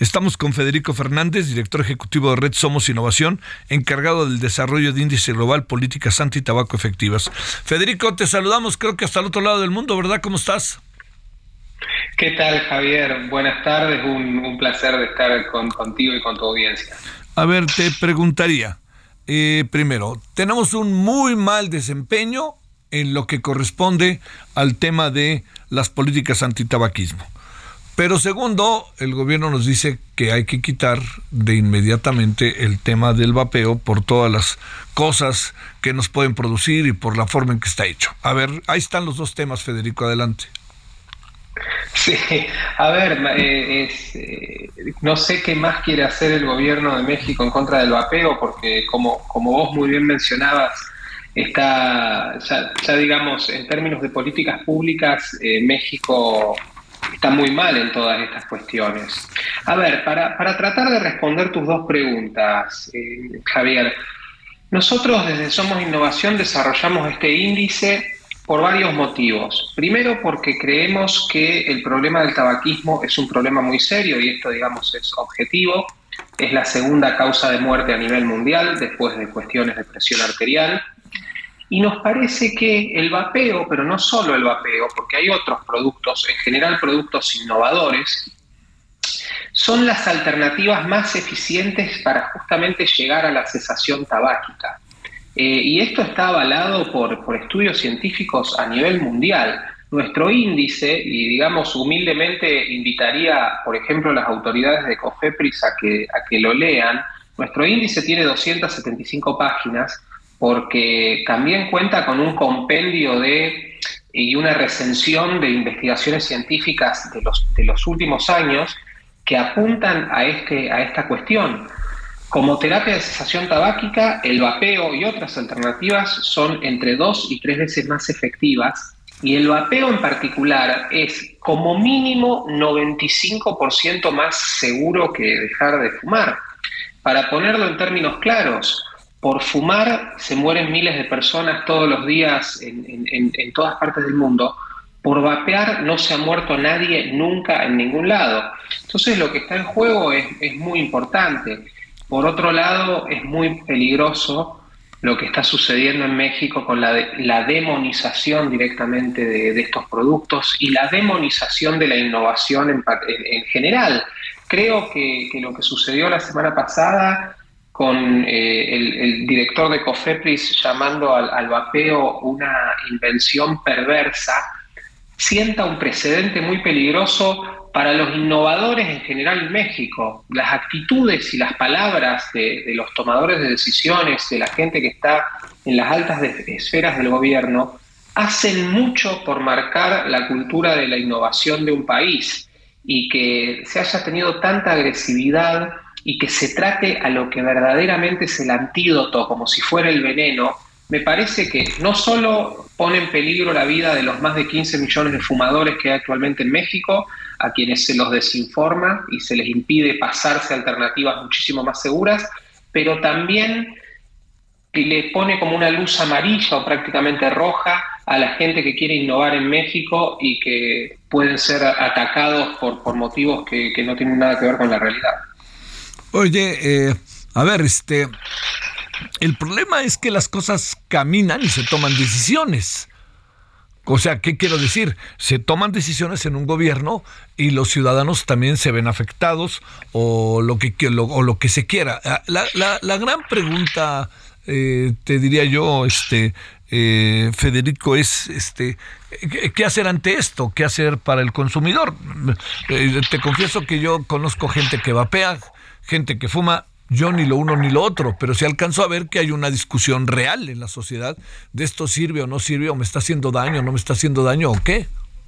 Estamos con Federico Fernández, director ejecutivo de Red Somos Innovación, encargado del desarrollo de Índice Global Políticas Anti-Tabaco Efectivas. Federico, te saludamos, creo que hasta el otro lado del mundo, ¿verdad? ¿Cómo estás? ¿Qué tal, Javier? Buenas tardes, un placer de estar contigo y con tu audiencia. A ver, te preguntaría, primero, tenemos un muy mal desempeño en lo que corresponde al tema de las políticas antitabaquismo. Pero segundo, el gobierno nos dice que hay que quitar de inmediatamente el tema del vapeo por todas las cosas que nos pueden producir y por la forma en que está hecho. A ver, ahí están los dos temas, Federico, adelante. Sí, a ver, no sé qué más quiere hacer el gobierno de México en contra del vapeo, porque como vos muy bien mencionabas, está ya digamos, en términos de políticas públicas, México está muy mal en todas estas cuestiones. A ver, para tratar de responder tus dos preguntas, Javier, nosotros desde Somos Innovación desarrollamos este índice por varios motivos. Primero, porque creemos que el problema del tabaquismo es un problema muy serio y esto, digamos, es objetivo. Es la segunda causa de muerte a nivel mundial después de cuestiones de presión arterial. Y nos parece que el vapeo, pero no solo el vapeo, porque hay otros productos, en general productos innovadores, son las alternativas más eficientes para justamente llegar a la cesación tabáquica. Y esto está avalado por estudios científicos a nivel mundial. Nuestro índice, y digamos humildemente invitaría, por ejemplo, a las autoridades de COFEPRIS a que lo lean, nuestro índice tiene 275 páginas, porque también cuenta con un compendio y una recensión de investigaciones científicas de los últimos años que apuntan a esta cuestión. Como terapia de cesación tabáquica, el vapeo y otras alternativas son entre 2 y 3 veces más efectivas, y el vapeo en particular es como mínimo 95% más seguro que dejar de fumar. Para ponerlo en términos claros, por fumar se mueren miles de personas todos los días en todas partes del mundo. Por vapear no se ha muerto nadie nunca en ningún lado. Entonces lo que está en juego es muy importante. Por otro lado, es muy peligroso lo que está sucediendo en México con la demonización directamente de estos productos y la demonización de la innovación en general. Creo que lo que sucedió la semana pasada con el director de COFEPRIS llamando al vapeo una invención perversa, sienta un precedente muy peligroso para los innovadores en general en México. Las actitudes y las palabras de los tomadores de decisiones, de la gente que está en las altas esferas del gobierno, hacen mucho por marcar la cultura de la innovación de un país, y que se haya tenido tanta agresividad y que se trate a lo que verdaderamente es el antídoto como si fuera el veneno, me parece que no solo pone en peligro la vida de los más de 15 millones de fumadores que hay actualmente en México, a quienes se los desinforma y se les impide pasarse a alternativas muchísimo más seguras, pero también le pone como una luz amarilla o prácticamente roja a la gente que quiere innovar en México y que pueden ser atacados por motivos que no tienen nada que ver con la realidad. Oye, a ver, el problema es que las cosas caminan y se toman decisiones. O sea, ¿qué quiero decir? Se toman decisiones en un gobierno y los ciudadanos también se ven afectados o lo que se quiera. La gran pregunta, te diría yo, Federico, es ¿qué hacer ante esto? ¿Qué hacer para el consumidor? Te confieso que yo conozco gente que vapea, gente que fuma. Yo ni lo uno ni lo otro, pero sí alcanzo a ver que hay una discusión real en la sociedad de esto sirve o no sirve, o me está haciendo daño, no me está haciendo daño, o qué.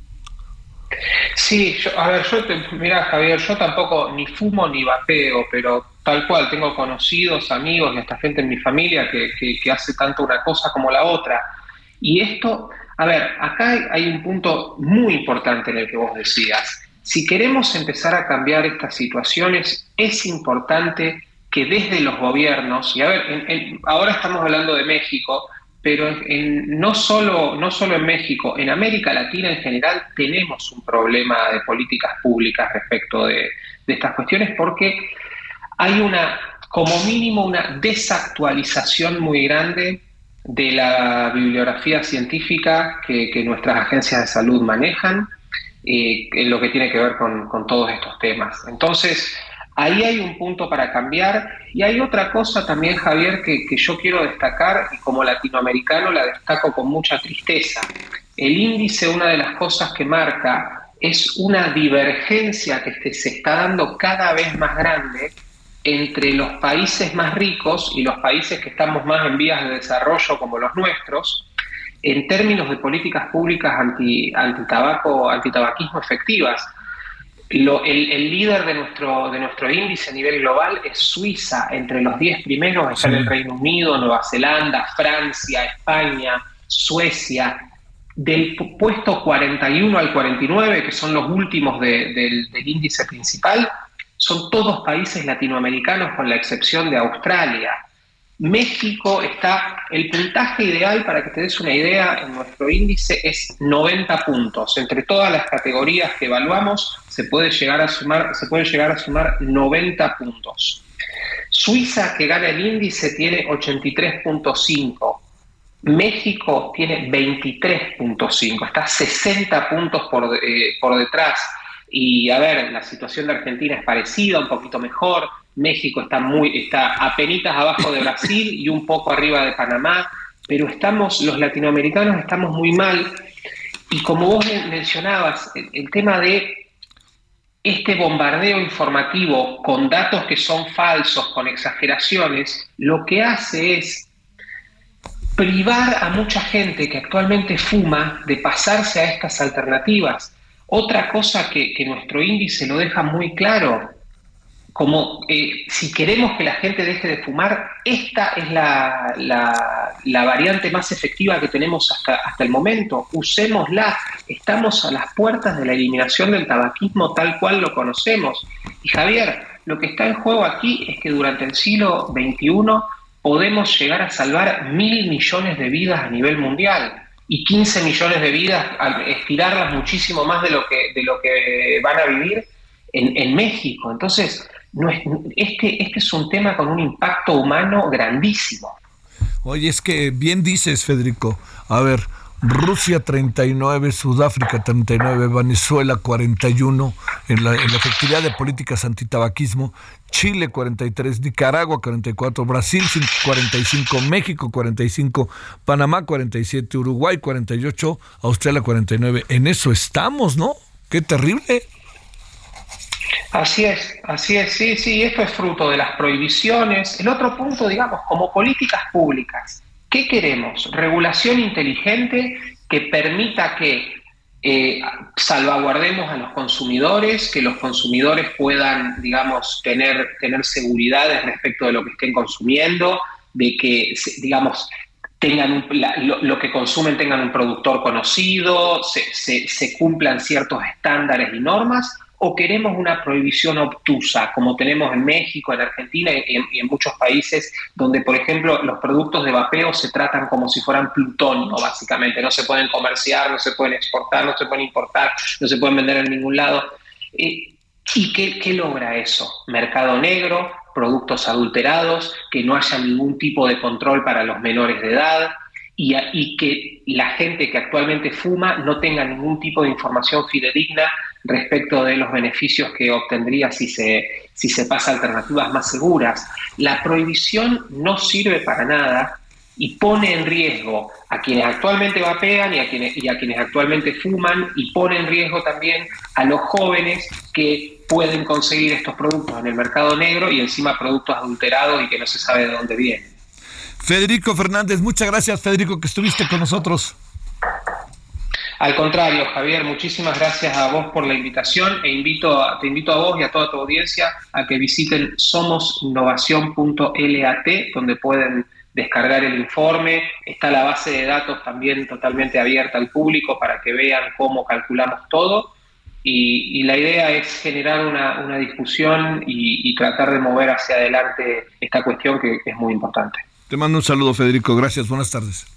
Sí, mira, Javier, yo tampoco ni fumo ni vapeo, pero tal cual, tengo conocidos, amigos y hasta gente en mi familia que hace tanto una cosa como la otra. Y esto, a ver, acá hay un punto muy importante en el que vos decías. Si queremos empezar a cambiar estas situaciones, es importante que desde los gobiernos, y a ver, ahora estamos hablando de México, pero no solo en México, en América Latina en general tenemos un problema de políticas públicas respecto de de estas cuestiones, porque hay como mínimo una desactualización muy grande de la bibliografía científica que nuestras agencias de salud manejan en lo que tiene que ver con todos estos temas. Entonces, ahí hay un punto para cambiar, y hay otra cosa también, Javier, que yo quiero destacar, y como latinoamericano la destaco con mucha tristeza. El índice, una de las cosas que marca es una divergencia que se está dando cada vez más grande entre los países más ricos y los países que estamos más en vías de desarrollo, como los nuestros, en términos de políticas públicas antitabaquismo efectivas. El líder de nuestro índice a nivel global es Suiza. Entre los 10 primeros están el Reino Unido, Nueva Zelanda, Francia, España, Suecia. Del puesto 41 al 49, que son los últimos del índice principal, son todos países latinoamericanos con la excepción de Australia. México el puntaje ideal, para que te des una idea, en nuestro índice es 90 puntos. Entre todas las categorías que evaluamos se puede llegar a sumar 90 puntos. Suiza, que gana el índice, tiene 83.5. México tiene 23.5, está 60 puntos por detrás. Y a ver, la situación de Argentina es parecida, un poquito mejor. México está apenitas abajo de Brasil y un poco arriba de Panamá, pero los latinoamericanos estamos muy mal. Y como vos mencionabas, el tema de este bombardeo informativo con datos que son falsos, con exageraciones, lo que hace es privar a mucha gente que actualmente fuma de pasarse a estas alternativas. Otra cosa que nuestro índice lo deja muy claro, como si queremos que la gente deje de fumar, esta es la variante más efectiva que tenemos hasta el momento. Usémosla. Estamos a las puertas de la eliminación del tabaquismo tal cual lo conocemos. Y Javier, lo que está en juego aquí es que durante el siglo XXI podemos llegar a salvar 1.000 millones de vidas a nivel mundial, y 15 millones de vidas, estirarlas muchísimo más de lo que van a vivir en México. Entonces, este es un tema con un impacto humano grandísimo. Oye, es que bien dices, Federico. A ver, Rusia 39, Sudáfrica 39, Venezuela 41 en la efectividad de políticas antitabaquismo, Chile 43, Nicaragua 44, Brasil 45, México 45, Panamá 47, Uruguay 48, Australia 49. En eso estamos, ¿no? ¡Qué terrible! Así es, sí, esto es fruto de las prohibiciones. El otro punto, digamos, como políticas públicas, ¿qué queremos? Regulación inteligente que permita que salvaguardemos a los consumidores, que los consumidores puedan, digamos, tener seguridades respecto de lo que estén consumiendo, de que, digamos, tengan lo que consumen tengan un productor conocido, se cumplan ciertos estándares y normas. ¿O queremos una prohibición obtusa, como tenemos en México, en Argentina y en muchos países donde, por ejemplo, los productos de vapeo se tratan como si fueran plutonio, básicamente? No se pueden comerciar, no se pueden exportar, no se pueden importar, no se pueden vender en ningún lado. ¿Y qué logra eso? Mercado negro, productos adulterados, que no haya ningún tipo de control para los menores de edad, y que la gente que actualmente fuma no tenga ningún tipo de información fidedigna respecto de los beneficios que obtendría si se pasa a alternativas más seguras. La prohibición no sirve para nada y pone en riesgo a quienes actualmente vapean y a quienes actualmente fuman, y pone en riesgo también a los jóvenes que pueden conseguir estos productos en el mercado negro, y encima productos adulterados y que no se sabe de dónde vienen. Federico Fernández, muchas gracias, Federico, que estuviste con nosotros. Al contrario, Javier, muchísimas gracias a vos por la invitación, te invito a vos y a toda tu audiencia a que visiten somosinnovación.lat, donde pueden descargar el informe. Está la base de datos también totalmente abierta al público para que vean cómo calculamos todo, y la idea es generar una discusión y tratar de mover hacia adelante esta cuestión que es muy importante. Te mando un saludo, Federico. Gracias. Buenas tardes.